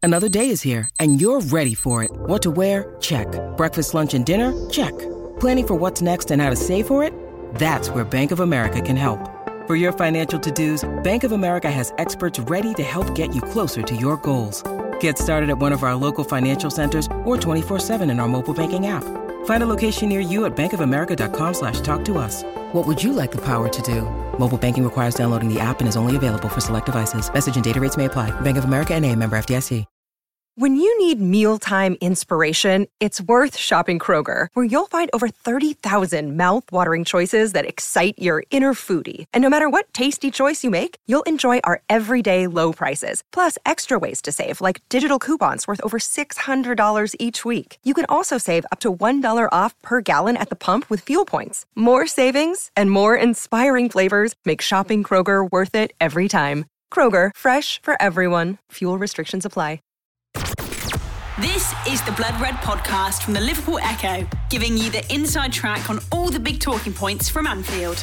Another day is here, and you're ready for it. What to wear? Check. Breakfast, lunch, and dinner? Check. Planning for what's next and how to save for it? That's where Bank of America can help. For your financial to-dos, Bank of America has experts ready to help get you closer to your goals. Get started at one of our local financial centers or 24/7 in our mobile banking app. Find a location near you at bankofamerica.com/talktous. What would you like the power to do? Mobile banking requires downloading the app and is only available for select devices. Message and data rates may apply. Bank of America N.A., member FDIC. When you need mealtime inspiration, it's worth shopping Kroger, where you'll find over 30,000 mouth-watering choices that excite your inner foodie. And no matter what tasty choice you make, you'll enjoy our everyday low prices, plus extra ways to save, like digital coupons worth over $600 each week. You can also save up to $1 off per gallon at the pump with fuel points. More savings and more inspiring flavors make shopping Kroger worth it every time. Kroger, fresh for everyone. Fuel restrictions apply. This is the Blood Red podcast from the Liverpool Echo, giving you the inside track on all the big talking points from Anfield.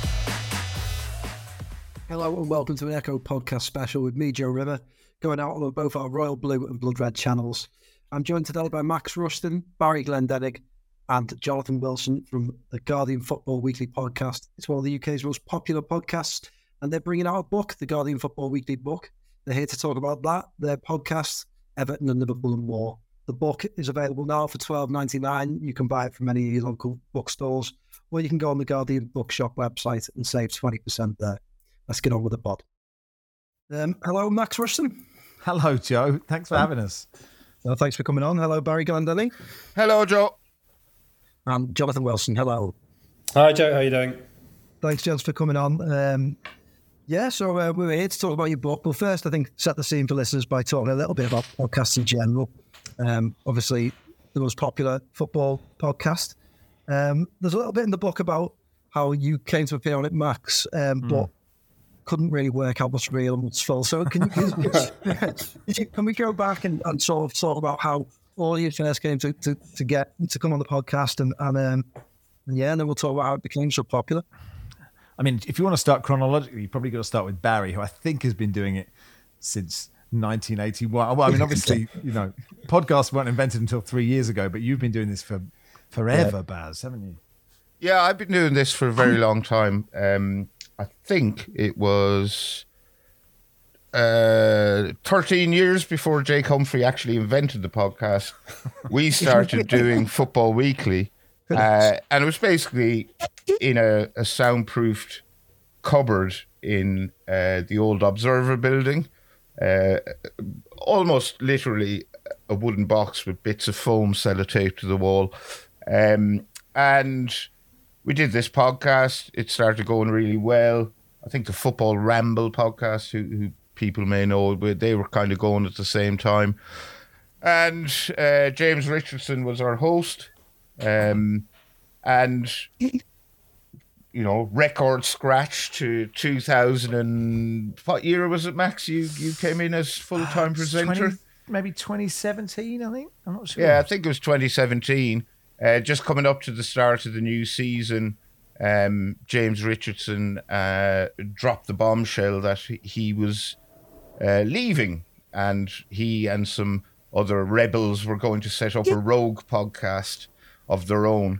Hello and welcome to an Echo podcast special with me, Joe Rimmer, going out on both our Royal Blue and Blood Red channels. I'm joined today by Max Rushton, Barry Glendenning and Jonathan Wilson from the Guardian Football Weekly podcast. It's one of the UK's most popular podcasts, and they're bringing out a book, the Guardian Football Weekly book. They're here to talk about that, their podcast, Everton and Liverpool and more. The book is available now for $12.99. You can buy it from any of your local bookstores, or you can go on the Guardian Bookshop website and save 20% there. Let's get on with the pod. Hello, Max Rushton. Hello, Joe. Thanks for having us. Thanks for coming on. Hello, Barry Glendenning. Hello, Joe. And Jonathan Wilson. Hello. Hi, Joe. How you doing? Thanks, gents, for coming on. So we're here to talk about your book. Well, first, I think set the scene for listeners by talking a little bit about podcasts in general. Obviously, the most popular football podcast. There's a little bit in the book about how you came to appear on it, Max, but couldn't really work out what's real and what's false. So can we go back and sort of talk about how all you first came to come on the podcast and then we'll talk about how it became so popular. I mean, if you want to start chronologically, you probably got to start with Barry, who I think has been doing it since 1981. Well, I mean, obviously, podcasts weren't invented until 3 years ago, but you've been doing this for forever, Baz, haven't you? Yeah, I've been doing this for a very long time. I think it was 13 years before Jake Humphrey actually invented the podcast. We started doing Football Weekly, and it was basically in a soundproofed cupboard in the old Observer building, almost literally a wooden box with bits of foam sellotaped to the wall. And we did this podcast. It started going really well. I think the Football Ramble podcast, who people may know, but they were kind of going at the same time. And James Richardson was our host. And record scratch to 2000 and what year was it, Max? You came in as full-time presenter? Maybe 2017, I think. I'm not sure. Yeah, I think it was 2017. Just coming up to the start of the new season, James Richardson dropped the bombshell that he was leaving, and he and some other rebels were going to set up a rogue podcast of their own.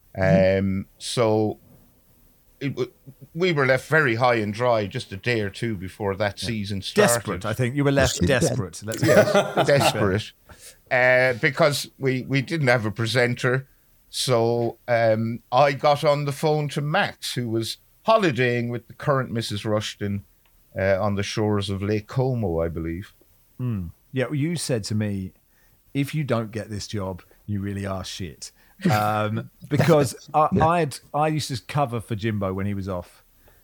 So we were left very high and dry just a day or two before that season started. Desperate, I think. You were left desperate. Desperate. Because we didn't have a presenter. So I got on the phone to Max, who was holidaying with the current Mrs. Rushton on the shores of Lake Como, I believe. Yeah, well, you said to me, if you don't get this job, you really are shit. Because I used to cover for Jimbo when he was off,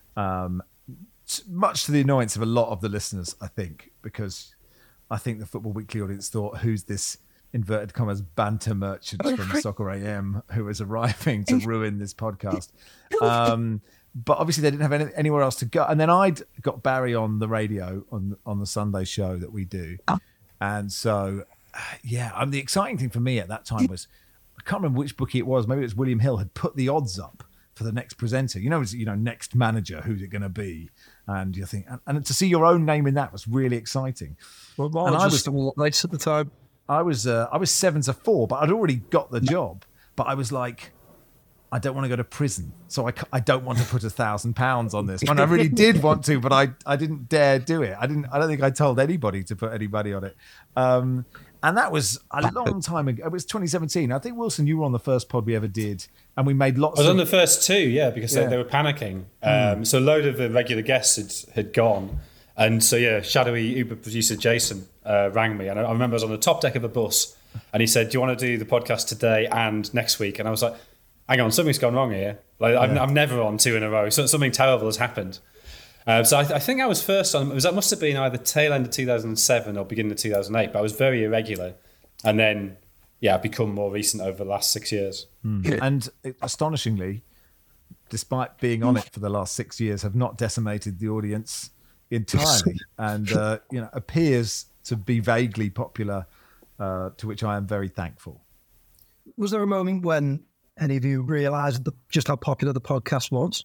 much to the annoyance of a lot of the listeners, I think, because I think the Football Weekly audience thought, who's this inverted commas banter merchant from Soccer AM who is arriving to ruin this podcast? But obviously they didn't have anywhere else to go. And then I'd got Barry on the radio on the Sunday show that we do. And so, the exciting thing for me at that time was, I can't remember which bookie it was. Maybe it was William Hill had put the odds up for the next presenter. Next manager, who's it going to be? And you think, and to see your own name in that was really exciting. Well, I was still late at the time. I was 7-4, but I'd already got the job. But I was like, I don't want to go to prison, so I don't want to put £1,000 on this. And I really did want to, but I didn't dare do it. I don't think I told anybody to put any money on it. And that was a long time ago. It was 2017. I think, Wilson, you were on the first pod we ever did, and we made lots. I was on the first two, because they were panicking. So a load of the regular guests had gone, and so shadowy Uber producer Jason rang me, and I remember I was on the top deck of a bus, and he said, "Do you want to do the podcast today and next week?" And I was like, "Hang on, something's gone wrong here. I'm never on two in a row. So something terrible has happened." So I think I was first on. That must have been either tail end of 2007 or beginning of 2008. But I was very irregular, and then I've become more recent over the last 6 years. And astonishingly, despite being on it for the last 6 years, have not decimated the audience entirely, and appears to be vaguely popular, to which I am very thankful. Was there a moment when any of you realised just how popular the podcast was?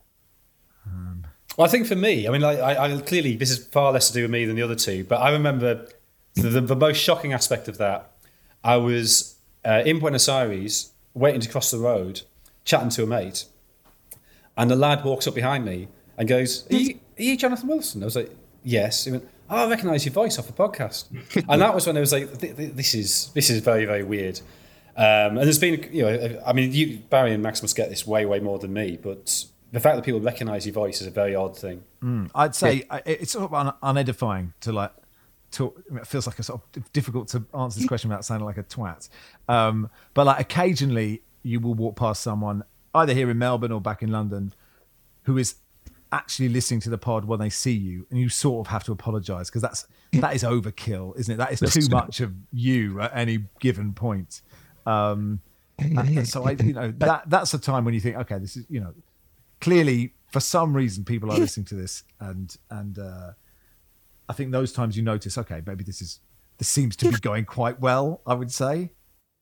Well, I think for me, I clearly, this is far less to do with me than the other two, but I remember the most shocking aspect of that. I was in Buenos Aires, waiting to cross the road, chatting to a mate, and the lad walks up behind me and goes, are you Jonathan Wilson? I was like, yes. He went, I recognise your voice off the podcast. And that was when I was like, this is very, very weird. And there's been, Barry and Max must get this way, way more than me, but the fact that people recognise your voice is a very odd thing. I'd say it's sort of unedifying to talk. It feels like a sort of difficult to answer this question without sounding like a twat. But occasionally you will walk past someone either here in Melbourne or back in London who is actually listening to the pod when they see you, and you sort of have to apologise because that is overkill, isn't it? That is too much of you at any given point. And so that's a time when you think, okay, this is clearly, for some reason, people are listening to this, and I think those times you notice, okay, maybe this seems to be going quite well, I would say.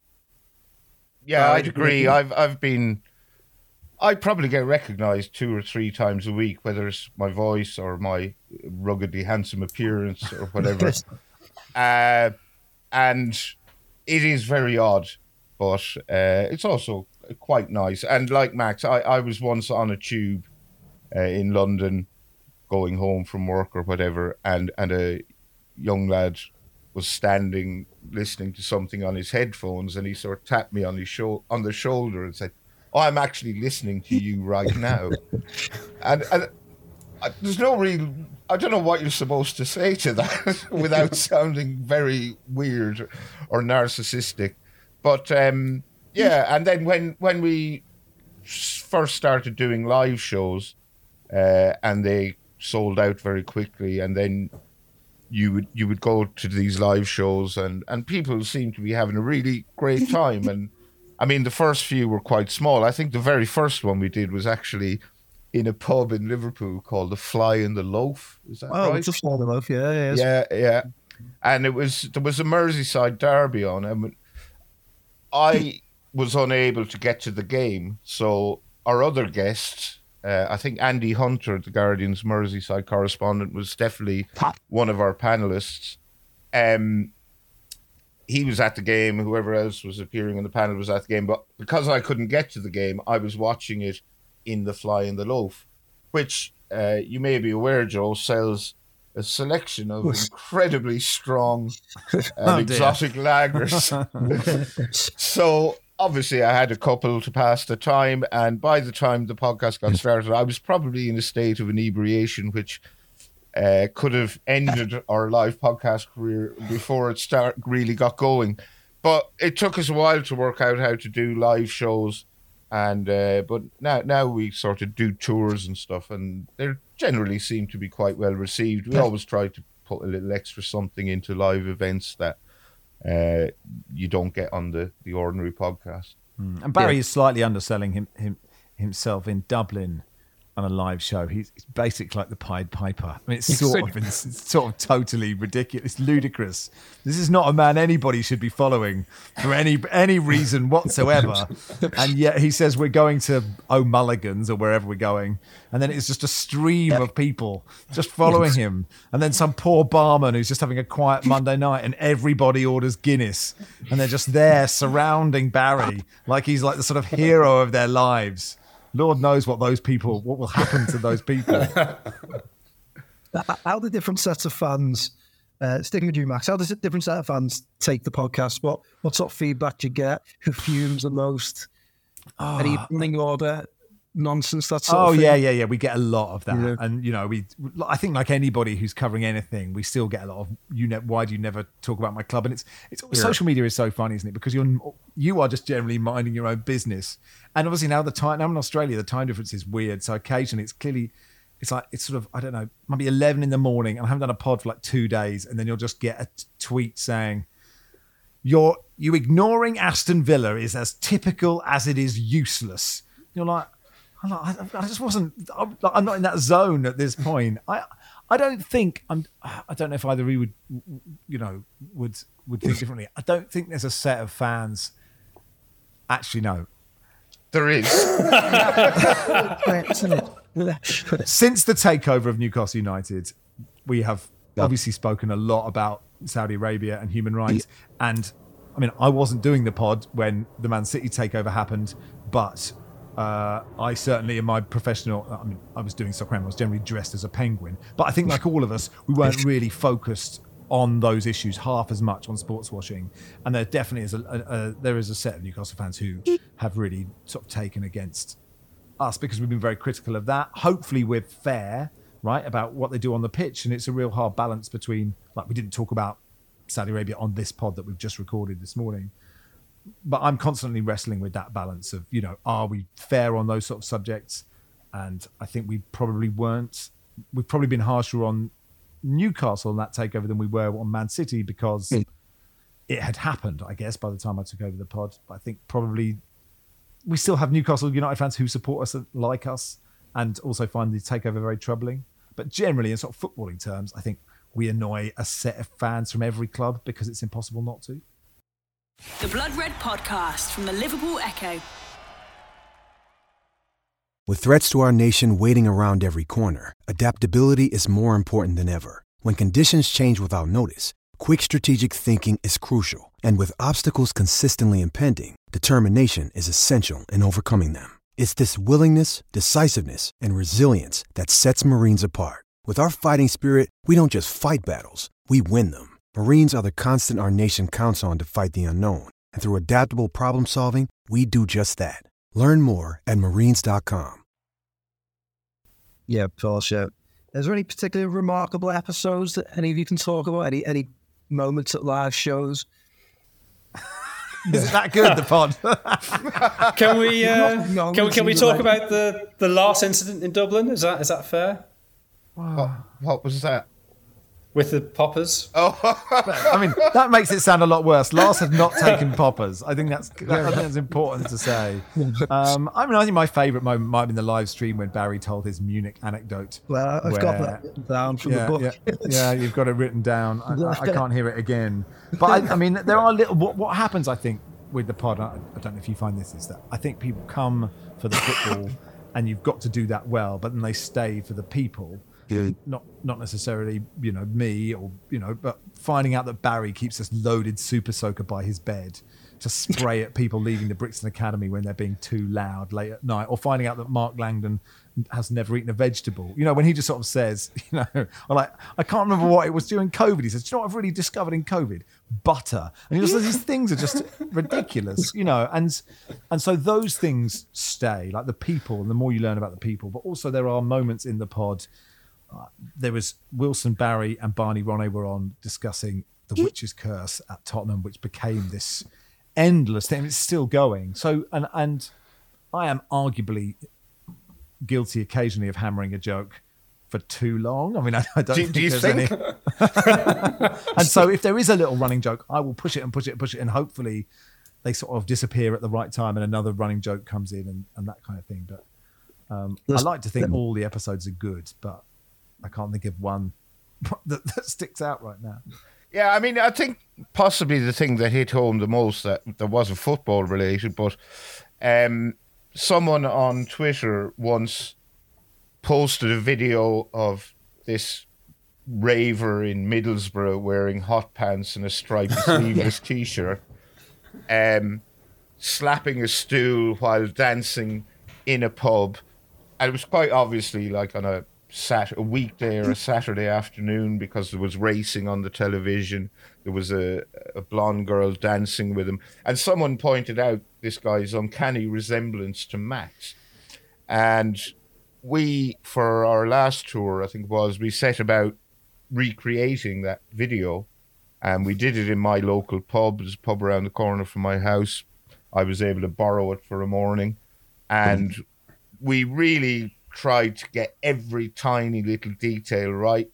Yeah, I'd agree. I probably get recognised 2 or 3 times a week, whether it's my voice or my ruggedly handsome appearance or whatever. And it is very odd, but it's also quite nice. And like Max, I was once on a tube in London going home from work or whatever, and a young lad was standing listening to something on his headphones, and he sort of tapped me on the shoulder and said, "Oh, I'm actually listening to you right now." and there's no real, I don't know what you're supposed to say to that without sounding very weird or narcissistic. But and then when we first started doing live shows, and they sold out very quickly, and then you would go to these live shows, and people seemed to be having a really great time. And I mean, the first few were quite small. I think the very first one we did was actually in a pub in Liverpool called the Fly in the Loaf. Is that right? Oh, just Fly in the Loaf, yeah. Yeah. And there was a Merseyside derby on, and I was unable to get to the game, so our other guest, I think Andy Hunter, the Guardian's Merseyside correspondent, was definitely one of our panellists. He was at the game, whoever else was appearing in the panel was at the game, but because I couldn't get to the game, I was watching it in the Fly in the Loaf, which you may be aware, Joe, sells a selection of incredibly strong and exotic lagers. So obviously I had a couple to pass the time, and by the time the podcast got started, I was probably in a state of inebriation, which could have ended our live podcast career before it really got going. But it took us a while to work out how to do live shows, and but now we sort of do tours and stuff, and they generally seem to be quite well received. We always try to put a little extra something into live events that you don't get on the ordinary podcast. And Barry is slightly underselling himself in Dublin. on a live show. He's basically like the Pied Piper. I mean, it's sort of totally ridiculous. It's ludicrous. This is not a man anybody should be following for any reason whatsoever. And yet he says we're going to O'Mulligan's or wherever we're going, and then it's just a stream of people just following him. And then some poor barman who's just having a quiet Monday night, and everybody orders Guinness, and they're just there surrounding Barry like he's like the sort of hero of their lives. Lord knows what will happen to those people. How do different sets of fans, sticking with you, Max, how does a different set of fans take the podcast? What sort of feedback do you get? Who fumes the most? Any running order nonsense? That sort of thing? Yeah. We get a lot of that. Yeah. And, I think like anybody who's covering anything, we still get a lot of, why do you never talk about my club? And it's social media is so funny, isn't it? Because you are just generally minding your own business. And obviously now I'm in Australia, the time difference is weird. So occasionally it's sort of, I don't know, might be 11 in the morning and I haven't done a pod for like 2 days. And then you'll just get a tweet saying, you ignoring Aston Villa is as typical as it is useless. You're like, I just wasn't. I'm not in that zone at this point. I don't think I don't know if either of you would think differently. I don't think there's a set of fans. Actually, no. There is. Since the takeover of Newcastle United, we have obviously spoken a lot about Saudi Arabia and human rights. And I mean, I wasn't doing the pod when the Man City takeover happened, but I certainly, in my professional, I was doing soccer, I was generally dressed as a penguin. But I think, like all of us, we weren't really focused on those issues half as much on sports washing. And there definitely is there is a set of Newcastle fans who have really sort of taken against us because we've been very critical of that. Hopefully we're fair, right, about what they do on the pitch. And it's a real hard balance between, like we didn't talk about Saudi Arabia on this pod that we've just recorded this morning. But I'm constantly wrestling with that balance of, are we fair on those sort of subjects? And I think we probably weren't. We've probably been harsher on Newcastle on that takeover than we were on Man City because it had happened, I guess, by the time I took over the pod. But I think probably we still have Newcastle United fans who support us and like us and also find the takeover very troubling. But generally, in sort of footballing terms, I think we annoy a set of fans from every club because it's impossible not to. The Blood Red Podcast from the Liverpool Echo. With threats to our nation waiting around every corner, adaptability is more important than ever. When conditions change without notice, quick strategic thinking is crucial. And with obstacles consistently impending, determination is essential in overcoming them. It's this willingness, decisiveness, and resilience that sets Marines apart. With our fighting spirit, we don't just fight battles, we win them. Marines are the constant our nation counts on to fight the unknown. And through adaptable problem solving, we do just that. Learn more at marines.com. Yeah, of course, yeah. Is there any particularly remarkable episodes that any of you can talk about? Any moments at live shows? Is it that good, the pod? Can we talk about the last incident in Dublin? Is that fair? What was that? With the poppers? Oh, I mean, that makes it sound a lot worse. Lars had not taken poppers. I think that's important to say. I think my favourite moment might have been the live stream when Barry told his Munich anecdote. Well, I've got that down from the book. Yeah, you've got it written down. I can't hear it again. But I mean, there are little. What happens, I think, with the pod, I don't know if you find this, is that I think people come for the football and you've got to do that well, but then they stay for the people. Yeah. Not necessarily, me or, but finding out that Barry keeps this loaded super soaker by his bed to spray at people leaving the Brixton Academy when they're being too loud late at night, or finding out that Mark Langdon has never eaten a vegetable. When he just sort of says, I can't remember what it was during COVID. He says, do you know what I've really discovered in COVID? Butter. And these things are just ridiculous, and so those things stay, like the people, and the more you learn about the people, but also there are moments in the pod. There was Wilson, Barry and Barney Ronay were on discussing the witch's curse at Tottenham, which became this endless thing. It's still going. So, and I am arguably guilty occasionally of hammering a joke for too long. I mean, I don't think there's any. And so if there is a little running joke, I will push it and push it and push it, and hopefully they sort of disappear at the right time and another running joke comes in and that kind of thing. But I like to think all the episodes are good, but I can't think of one that sticks out right now. Yeah, I mean, I think possibly the thing that hit home the most that wasn't football related, but someone on Twitter once posted a video of this raver in Middlesbrough wearing hot pants and a striped sleeveless t-shirt, slapping a stool while dancing in a pub. And it was quite obviously like on a weekday or a Saturday afternoon, because there was racing on the television. There was a blonde girl dancing with him. And someone pointed out this guy's uncanny resemblance to Max. And we, for our last tour, I think it was, we set about recreating that video. And we did it in my local pub. There's a pub around the corner from my house. I was able to borrow it for a morning. And we really tried to get every tiny little detail right.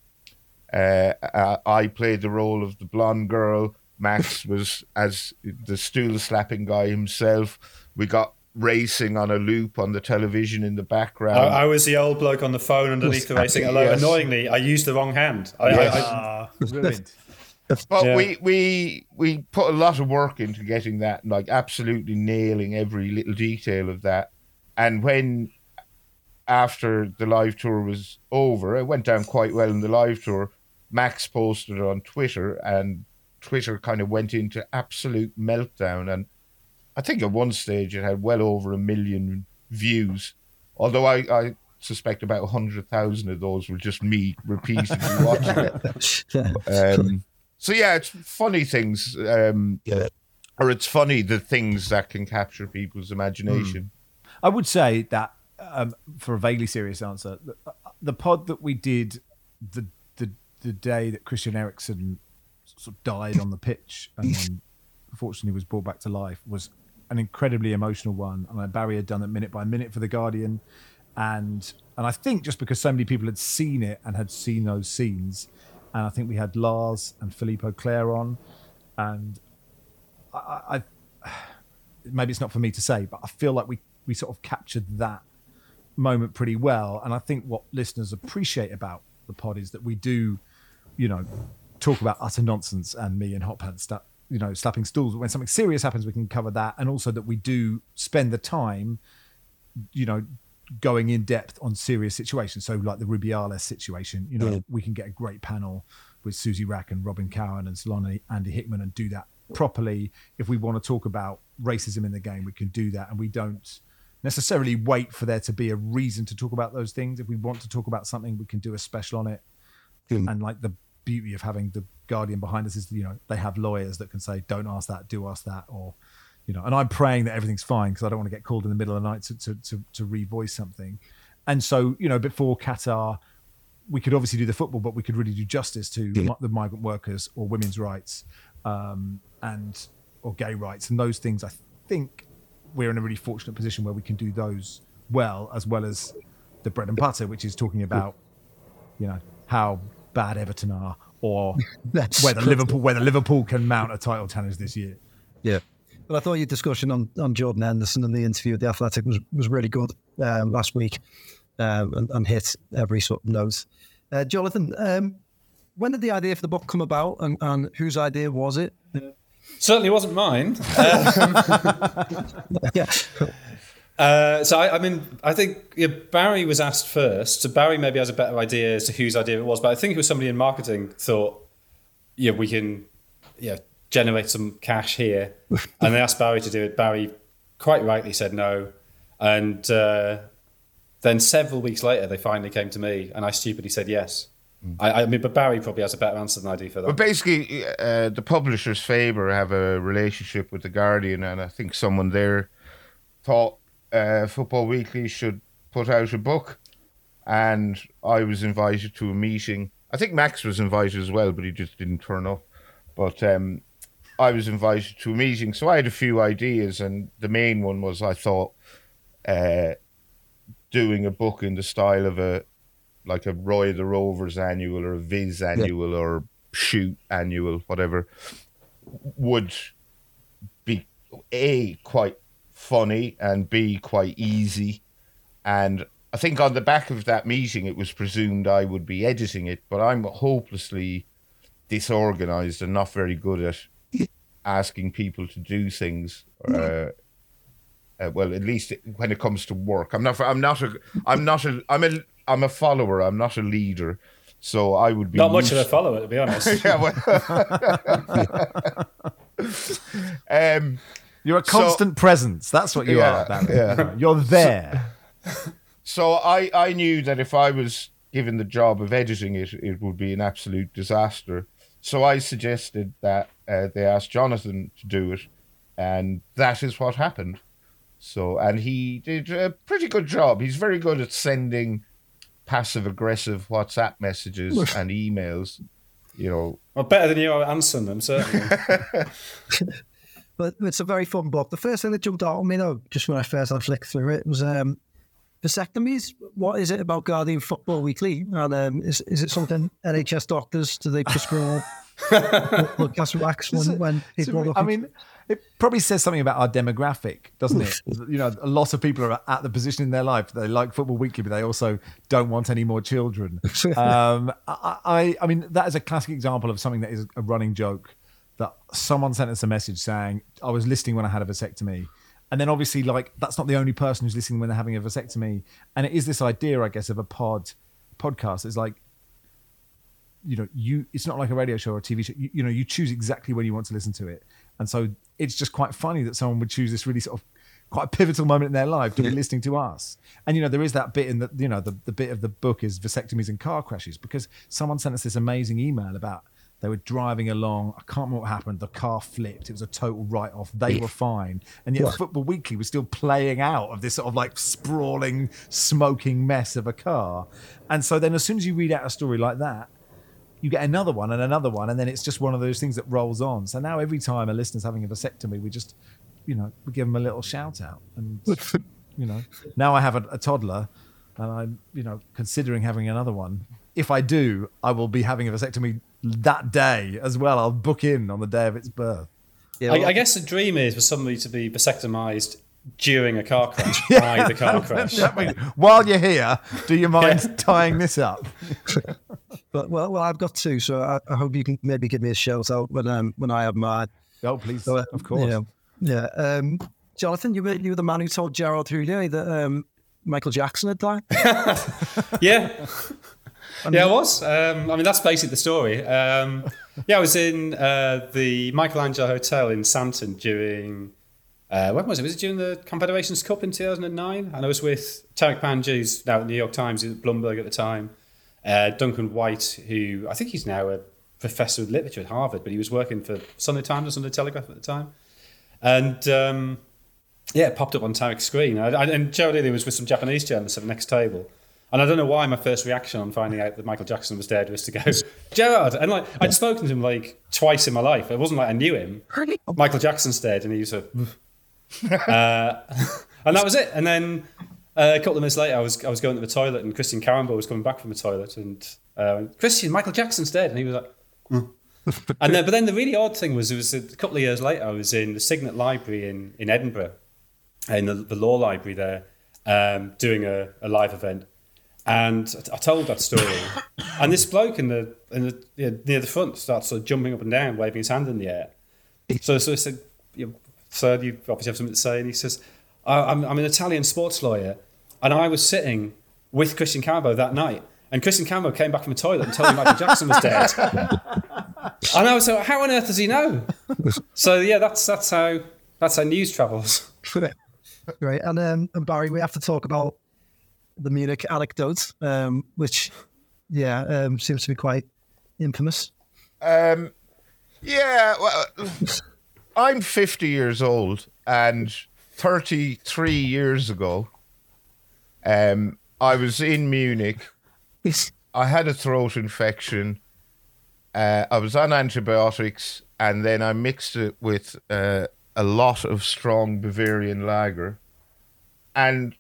I played the role of the blonde girl. Max was as the stool slapping guy himself. We got racing on a loop on the television in the background. I was the old bloke on the phone underneath the racing. Although annoyingly, I used the wrong hand. Brilliant. But we put a lot of work into getting that, like absolutely nailing every little detail of that. And when after the live tour was over, it went down quite well in the live tour. Max posted it on Twitter, and Twitter kind of went into absolute meltdown. And I think at one stage it had well over 1 million views, although I suspect about 100,000 of those were just me repeatedly watching it. So yeah, it's funny things, or it's funny the things that can capture people's imagination. I would say that, for a vaguely serious answer, the pod that we did the day that Christian Eriksen sort of died on the pitch and then unfortunately was brought back to life was an incredibly emotional one. And Barry had done it minute by minute for The Guardian. And I think just because so many people had seen it and had seen those scenes, and I think we had Lars and Philippe Auclair on, and I maybe it's not for me to say, but I feel like we sort of captured that moment pretty well. And I think what listeners appreciate about the pod is that we do, talk about utter nonsense and me and Hot Pants slapping stools. When something serious happens, we can cover that. And also that we do spend the time, going in depth on serious situations. So like the Rubiales situation, we can get a great panel with Susie Rack and Robin Cowan and Solana Andy Hickman and do that properly. If we want to talk about racism in the game, we can do that. And we don't necessarily wait for there to be a reason to talk about those things. If we want to talk about something, we can do a special on it. And like the beauty of having The Guardian behind us is, they have lawyers that can say, don't ask that, do ask that, or, and I'm praying that everything's fine because I don't want to get called in the middle of the night to revoice something. And so, before Qatar, we could obviously do the football, but we could really do justice to the migrant workers or women's rights or gay rights. And those things, I think we're in a really fortunate position where we can do those well as the bread and butter, which is talking about, how bad Everton are, or whether Liverpool can mount a title challenge this year. Yeah. But I thought your discussion on Jordan Henderson and the interview with The Athletic was really good last week and hit every sort of note. Jonathan, when did the idea for the book come about, and whose idea was it? Certainly wasn't mine. Yeah. So I think Barry was asked first. So Barry maybe has a better idea as to whose idea it was, but I think it was somebody in marketing thought, we can, generate some cash here, and they asked Barry to do it. Barry quite rightly said no, and then several weeks later they finally came to me, and I stupidly said yes. But Barry probably has a better answer than I do for that. But basically, the publishers Faber have a relationship with The Guardian, and I think someone there thought Football Weekly should put out a book, and I was invited to a meeting. I think Max was invited as well, but he just didn't turn up. But I was invited to a meeting, so I had a few ideas, and the main one was I thought doing a book in the style of a Roy of the Rovers annual or a Viz annual or Shoot annual, whatever, would be A, quite funny, and B, quite easy. And I think on the back of that meeting, it was presumed I would be editing it, but I'm hopelessly disorganized and not very good at asking people to do things. Well, at least when it comes to work, I'm a follower. I'm not a leader, so I would be not much of a follower, to be honest. Yeah, well, you're a constant presence. That's what you are, Barry. Yeah. You're there. So I knew that if I was given the job of editing it, it would be an absolute disaster. So I suggested that they asked Jonathan to do it, and that is what happened. So, and he did a pretty good job. He's very good at sending passive-aggressive WhatsApp messages and emails, you know. Well, better than you are answering them, certainly. But it's a very fun book. The first thing that jumped out on me, though, just when I first had flicked through it, was vasectomies. What is it about Guardian Football Weekly? And is it something NHS doctors, do they prescribe blood gas wax when people are looking? I mean, it probably says something about our demographic, doesn't it? You know, a lot of people are at the position in their life. They like Football Weekly, but they also don't want any more children. I mean, that is a classic example of something that is a running joke, that someone sent us a message saying, I was listening when I had a vasectomy. And then obviously, like, that's not the only person who's listening when they're having a vasectomy. And it is this idea, I guess, of a podcast. It's like, you know, it's not like a radio show or a TV show. You know, you choose exactly when you want to listen to it. And so it's just quite funny that someone would choose this really sort of quite a pivotal moment in their life to be listening to us. And, you know, there is that bit in the, you know, the bit of the book is vasectomies and car crashes, because someone sent us this amazing email about they were driving along. I can't remember what happened. The car flipped. It was a total write-off. They were fine. And yet Football Weekly was still playing out of this sort of like sprawling, smoking mess of a car. And so then as soon as you read out a story like that, you get another one, and then it's just one of those things that rolls on. So now every time a listener's having a vasectomy, we just, you know, we give them a little shout out. And, you know, now I have a toddler and I'm, you know, considering having another one. If I do, I will be having a vasectomy that day as well. I'll book in on the day of its birth. Yeah, well, I guess the dream is for somebody to be vasectomized during a car crash, by the car crash. I mean, while you're here, do you mind tying this up? But well, I've got two, so I hope you can maybe give me a shout out when I have mine. Oh, please, so, of course. Yeah. Jonathan, you were the man who told Gerard Houllier that Michael Jackson had died. Yeah. Yeah, I was. I mean, that's basically the story. I was in the Michelangelo Hotel in Santon during... when was it? Was it during the Confederations Cup in 2009? And I was with Tariq Panjoo, who's now at the New York Times, he was at Bloomberg at the time. Duncan White, who I think he's now a professor of literature at Harvard, but he was working for Sunday Times or Sunday Telegraph at the time. And it popped up on Tariq's screen. And Gerard Houllier was with some Japanese journalists at the next table. And I don't know why my first reaction on finding out that Michael Jackson was dead was to go, Gerard. And like I'd spoken to him like twice in my life. It wasn't like I knew him. Michael Jackson's dead, and he was and that was it. And then a couple of minutes later, I was going to the toilet, and Christian Carambo was coming back from the toilet, and Christian, Michael Jackson's dead, and he was like, and then, but then the really odd thing was, it was a couple of years later, I was in the Signet Library in Edinburgh, in the law library there, doing a live event, and I told that story, and this bloke in the near the front starts sort of jumping up and down, waving his hand in the air. So I said, "Sir, you obviously have something to say," and he says, I'm an Italian sports lawyer, and I was sitting with Christian Carambo that night, and Christian Carambo came back from the toilet and told me Michael Jackson was dead. And I was like, how on earth does he know? So yeah, that's how news travels. Right, and Barry, we have to talk about the Munich anecdote, which seems to be quite infamous. Well, I'm 50 years old, and 33 years ago, I was in Munich. I had a throat infection. I was on antibiotics, and then I mixed it with a lot of strong Bavarian lager. And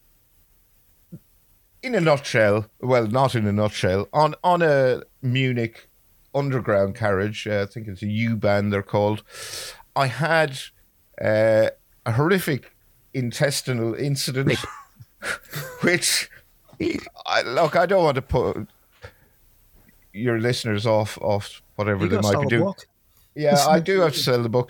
in a nutshell, well, not in a nutshell, on a Munich underground carriage, I think it's a U-Bahn they're called, I had a horrific intestinal incident, which I don't want to put your listeners off whatever they might be doing. Yeah, I do have to sell the book.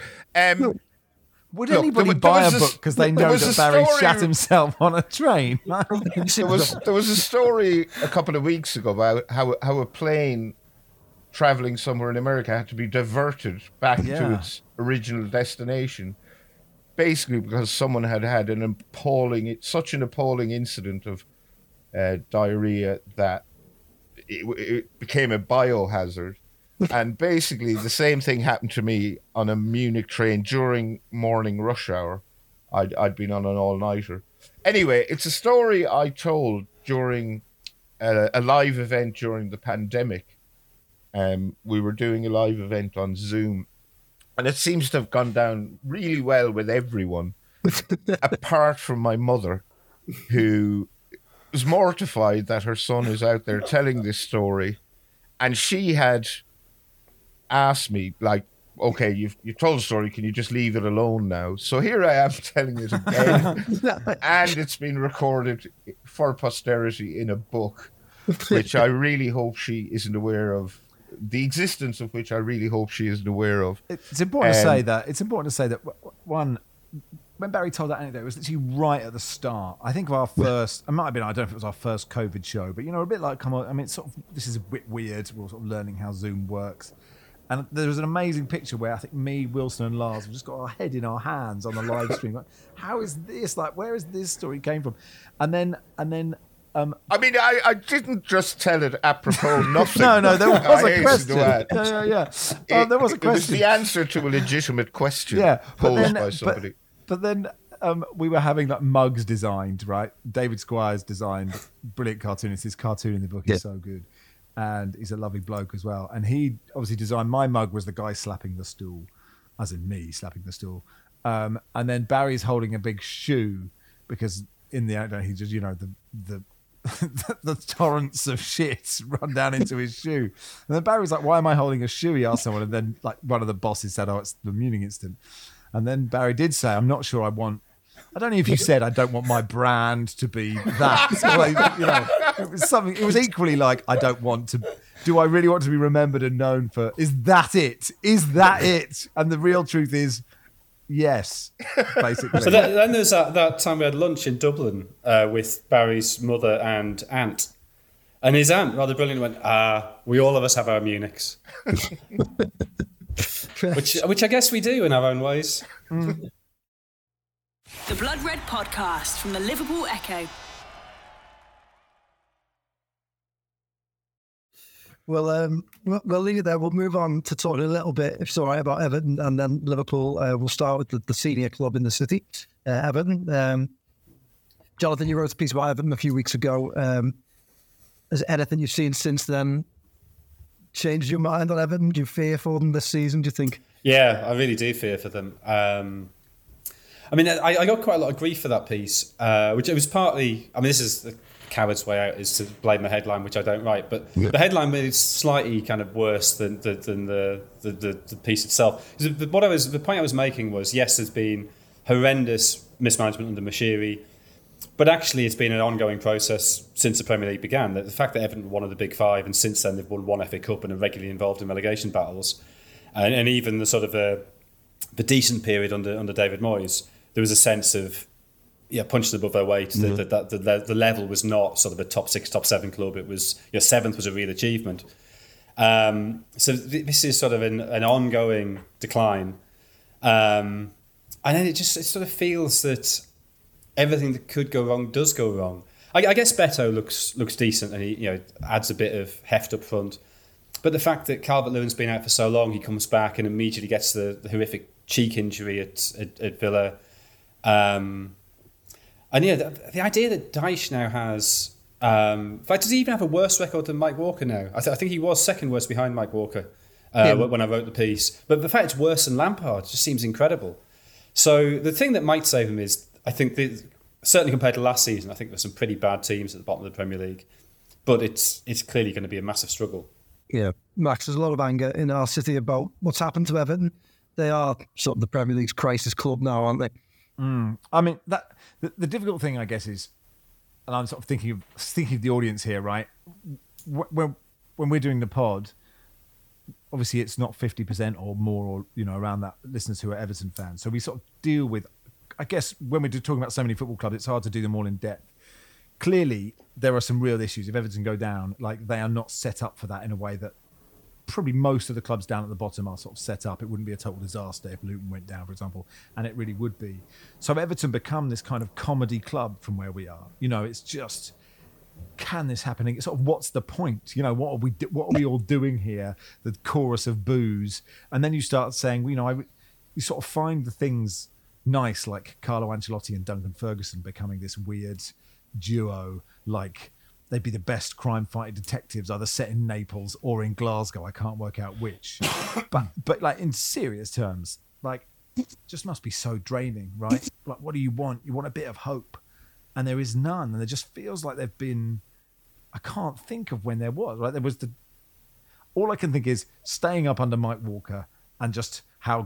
Would anybody buy a book because they know that Barry shat himself on a train? There was a story a couple of weeks ago about how a plane traveling somewhere in America had to be diverted back to its original destination, basically because someone had such an appalling incident of diarrhea that it became a biohazard. And basically the same thing happened to me on a Munich train during morning rush hour. I'd been on an all-nighter. Anyway, it's a story I told during a live event during the pandemic. We were doing a live event on Zoom, and it seems to have gone down really well with everyone, apart from my mother, who was mortified that her son is out there telling this story. And she had asked me, like, okay, you've told the story, can you just leave it alone now? So here I am telling it again, and it's been recorded for posterity in a book, which I really hope she isn't aware of, the existence of which I really hope she isn't aware of. It's important to say that. It's important to say that, one, when Barry told that anecdote, it was literally right at the start. I think of our first, it might have been, I don't know if it was our first COVID show, but, a bit like, come on, I mean, it's sort of, this is a bit weird. We're sort of learning how Zoom works. And there was an amazing picture where I think me, Wilson and Lars, we just got our head in our hands on the live stream. Like, how is this? Like, where is this story came from? And then I mean, I didn't just tell it apropos nothing. No, there was a question. Yeah. There was a question. It was the answer to a legitimate question posed by somebody. But then we were having like mugs designed, right? David Squires designed, brilliant cartoonist. His cartoon in the book is so good. And he's a lovely bloke as well. And he obviously designed, my mug was the guy slapping the stool, as in me slapping the stool. And then Barry's holding a big shoe because in the anecdote, he just, the torrents of shit run down into his shoe. And then Barry was like, why am I holding a shoe? He asked someone. And then like one of the bosses said, oh, it's the Munich incident. And then Barry did say, I'm not sure I don't know if you said I don't want my brand to be that. It was something. It was equally like I don't want to. Do I really want to be remembered and known for? Is that it? Is that it? And the real truth is, yes. Basically. So then there's that time we had lunch in Dublin with Barry's mother and aunt, and his aunt rather brilliantly went, "We all of us have our Munichs," which I guess we do in our own ways. Mm. The Blood Red Podcast from the Liverpool Echo. Well, we'll leave it there. We'll move on to talk a little bit, if it's all right, about Everton, and then Liverpool. We'll start with the senior club in the city, Everton. Jonathan, you wrote a piece about Everton a few weeks ago. Has anything you've seen since then changed your mind on Everton? Do you fear for them this season, do you think? Yeah, I really do fear for them. I mean, I got quite a lot of grief for that piece, which it was partly, I mean, this is the coward's way out, is to blame the headline, which I don't write, but the headline is slightly kind of worse than the piece itself. The point I was making was, yes, there's been horrendous mismanagement under Moshiri, but actually it's been an ongoing process since the Premier League began. The fact that Everton were one of the big five, and since then they've won one FA Cup and are regularly involved in relegation battles, and even the sort of the decent period under David Moyes, there was a sense of punching above their weight. Mm-hmm. The level was not sort of a top 6, top 7 club. It was seventh was a real achievement. So this is sort of an ongoing decline, and then it sort of feels that everything that could go wrong does go wrong. I guess Beto looks decent, and he adds a bit of heft up front. But the fact that Calvert-Lewin's been out for so long, he comes back and immediately gets the horrific cheek injury at Villa. And the idea that Dyche now has, in fact, does he even have a worse record than Mike Walker now? I think he was second worst behind Mike Walker when I wrote the piece. But the fact it's worse than Lampard just seems incredible. So the thing that might save him is, I think, certainly compared to last season, I think there's some pretty bad teams at the bottom of the Premier League. But it's clearly going to be a massive struggle. Yeah, Max, there's a lot of anger in our city about what's happened to Everton. They are sort of the Premier League's crisis club now, aren't they? I mean, the difficult thing, I guess, is and I'm sort of thinking of the audience here, right? When we're doing the pod, obviously it's not 50% or more, or around that, listeners who are Everton fans. So we sort of deal with, I guess, when we're talking about so many football clubs, it's hard to do them all in depth. Clearly, there are some real issues. If Everton go down, like, they are not set up for that in a way that probably most of the clubs down at the bottom are sort of set up. It wouldn't be a total disaster if Luton went down, for example, and it really would be. So Everton become this kind of comedy club from where we are. It's just, can this happen? It's sort of, what's the point? What are we all doing here? The chorus of boos, and then you start saying, you sort of find the things nice, like Carlo Ancelotti and Duncan Ferguson becoming this weird duo, like they'd be the best crime-fighting detectives, either set in Naples or in Glasgow. I can't work out which. but like, in serious terms, like, it just must be so draining, right? Like, what do you want? You want a bit of hope, and there is none. And it just feels like they've been. I can't think of when there was. Right, there was all I can think is staying up under Mike Walker and just how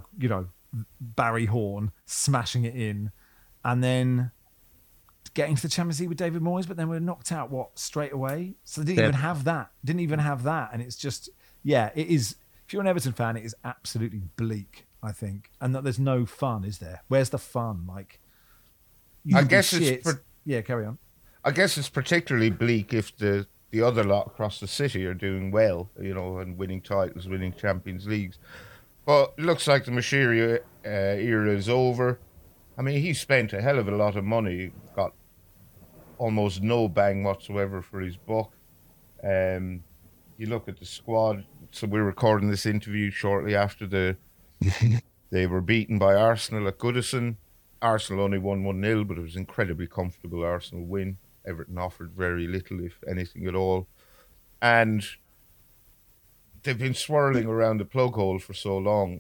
Barry Horn smashing it in, and then getting to the Champions League with David Moyes, but then we're knocked out straight away. So they didn't even have that. And it's just, it is. If you're an Everton fan, it is absolutely bleak, I think, and that there's no fun, is there? Where's the fun? Like, I guess carry on. I guess it's particularly bleak if the other lot across the city are doing well, and winning titles, winning Champions Leagues. But it looks like the Moshiri era is over. I mean, he spent a hell of a lot of money, got almost no bang whatsoever for his buck. You look at the squad. So we're recording this interview shortly after they were beaten by Arsenal at Goodison. Arsenal only won 1-0, but it was an incredibly comfortable Arsenal win. Everton offered very little, if anything at all. And they've been swirling around the plug hole for so long.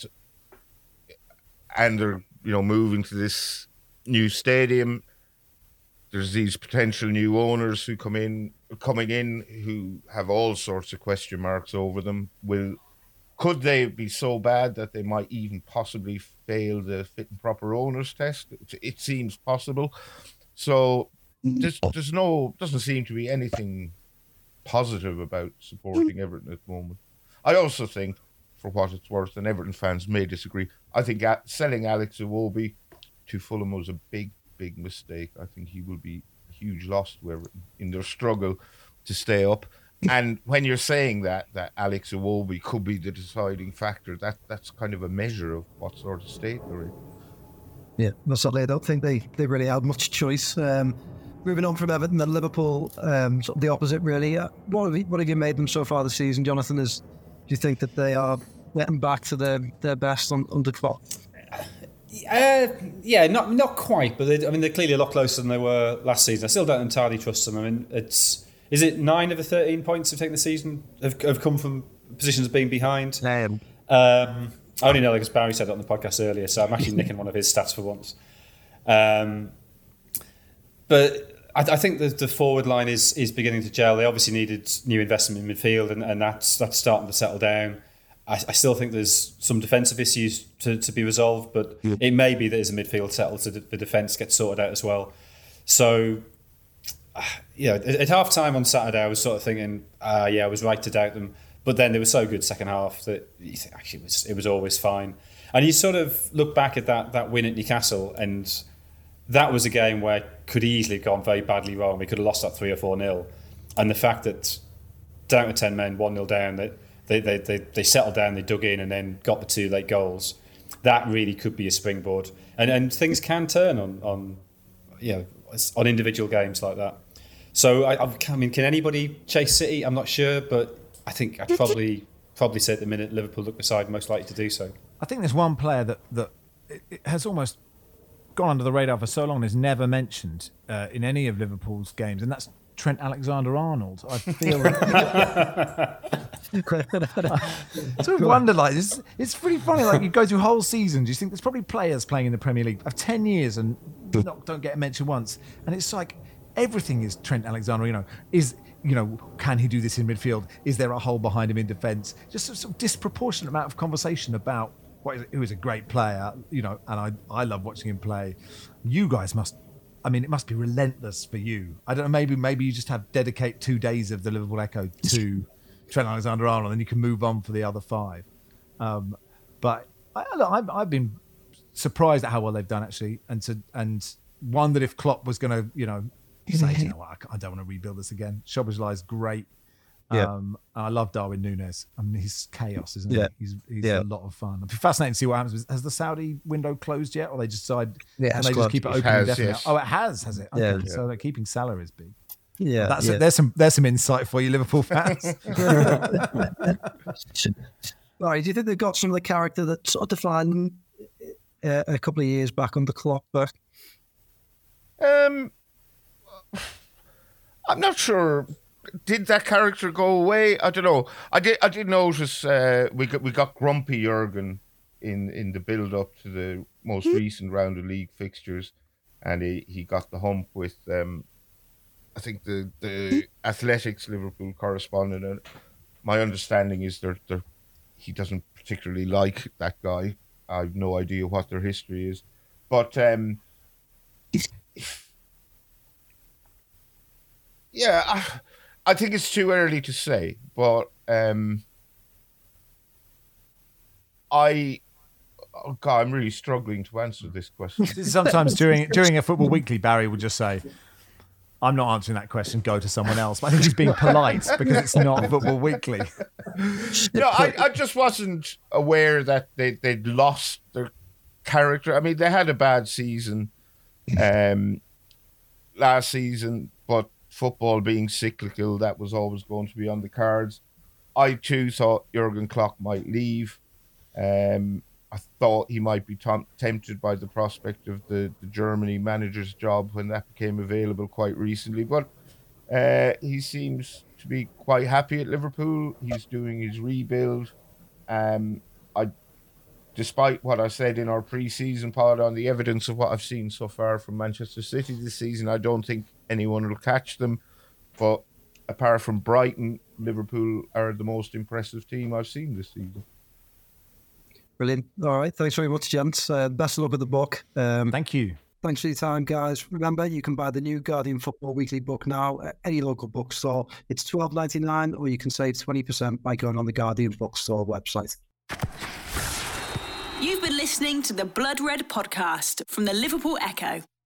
And they're, moving to this new stadium. There's these potential new owners who coming in who have all sorts of question marks over them. Could they be so bad that they might even possibly fail the fit and proper owners test? It seems possible. So doesn't seem to be anything positive about supporting Everton at the moment. I also think, for what it's worth, and Everton fans may disagree, I think selling Alex Iwobi to Fulham was a big mistake. I think he will be a huge loss to Everton in their struggle to stay up. And when you're saying that Alex Iwobi could be the deciding factor, that's kind of a measure of what sort of state they're in. Yeah, sadly, I don't think they really had much choice. Moving on from Everton and Liverpool, sort of the opposite, really. What have you made them so far this season, Jonathan? Do you think that they are getting back to their best under Klopp? Yeah, not quite, but they're clearly a lot closer than they were last season. I still don't entirely trust them. I mean, is it 9 of the 13 points they've taken the season have come from positions of being behind? I only know because Barry said it on the podcast earlier, so I'm actually nicking one of his stats for once. But I think the forward line is beginning to gel. They obviously needed new investment in midfield, and that's starting to settle down. I still think there's some defensive issues to be resolved, but it may be that as a midfield settles, the defence gets sorted out as well. So, at half time on Saturday, I was sort of thinking, I was right to doubt them. But then they were so good second half that you think actually it was always fine. And you sort of look back at that win at Newcastle, and that was a game where it could easily have gone very badly wrong. We could have lost that 3 or 4-0. And the fact that down to 10 men, 1-0 down, that they settled down, they dug in, and then got the 2 late goals. That really could be a springboard, and things can turn on individual games like that. So I mean, can anybody chase City? I'm not sure, but I think I'd probably say at the minute Liverpool look the side most likely to do so. I think there's one player that it has almost gone under the radar for so long, is never mentioned in any of Liverpool's games, and that's Trent Alexander-Arnold. I feel so I wonder, like, it's pretty funny, like, you go through whole seasons, you think there's probably players playing in the Premier League of 10 years and don't get mentioned once, and it's like everything is Trent Alexander. Can he do this in midfield? Is there a hole behind him in defence? Just a sort of disproportionate amount of conversation about who is a great player, and I love watching him play. You guys must I mean, it must be relentless for you. I don't know. Maybe you just dedicate 2 days of the Liverpool Echo to Trent Alexander-Arnold, and you can move on for the other 5. But I've been surprised at how well they've done, actually, and one that if Klopp was going to, say, you know what, I don't want to rebuild this again. Szoboszlai's great. And I love Darwin Núñez. I mean, he's chaos, isn't he? He's a lot of fun. It'd be fascinating to see what happens. Has the Saudi window closed yet, or they just decide and they just keep it open indefinitely? Yes. Oh, it has it? Okay. Yeah. So they're keeping salaries big. Yeah, there's some insight for you, Liverpool fans. Right, do you think they've got some of the character that sort of defined them a couple of years back under Klopp? I'm not sure. Did that character go away? I don't know. I did notice we got grumpy Jurgen in the build up to the most recent round of league fixtures, and he got the hump with I think the Athletics Liverpool correspondent. And my understanding is he doesn't particularly like that guy. I have no idea what their history is, but yeah. I think it's too early to say, but I'm really struggling to answer this question. Sometimes during a Football Weekly, Barry would just say, "I'm not answering that question. Go to someone else." But I think he's being polite because it's not Football Weekly. No, I just wasn't aware that they'd lost their character. I mean, they had a bad season last season, but football being cyclical, that was always going to be on the cards. I too thought Jurgen Klopp might leave. I thought he might be tempted by the prospect of the Germany manager's job when that became available quite recently. But he seems to be quite happy at Liverpool. He's doing his rebuild. Despite what I said in our pre-season pod on the evidence of what I've seen so far from Manchester City this season, I don't think anyone will catch them. But apart from Brighton, Liverpool are the most impressive team I've seen this season. Brilliant. All right. Thanks very much, gents. Best of luck with the book. Thank you. Thanks for your time, guys. Remember, you can buy the new Guardian Football Weekly book now at any local bookstore. It's $12.99, or you can save 20% by going on the Guardian Bookstore website. You've been listening to the Blood Red podcast from the Liverpool Echo.